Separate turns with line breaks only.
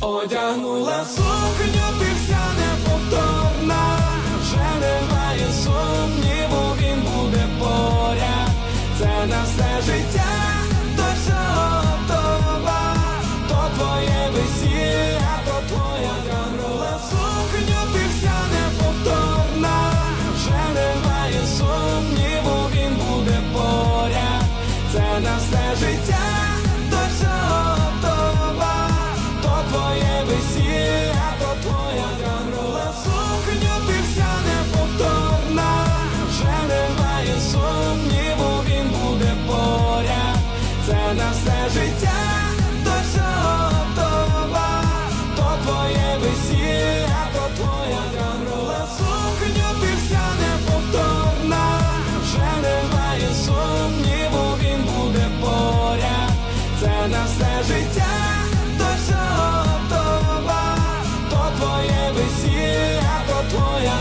Одягнула сукню, ти вся неповторна, вже немає сумніву, він буде поряд. Це на все життя, до всього готова, то твоє весілля, то твоя. Одягнула сукню, ти вся неповторна, вже немає сумніву, він буде поряд. Це на все життя, до всього готова, то твоє весілля, то твоя. Одягнула сукню, ти вся неповторна, вже немає сумніву, він буде поряд. Це на все життя, до всього готова, то твоє весілля, то твоя. Одягнула сукню, ти вся неповторна, вже немає сумніву, він буде поряд. Це на все життя, до всього готова, то твоє весілля, то твоя.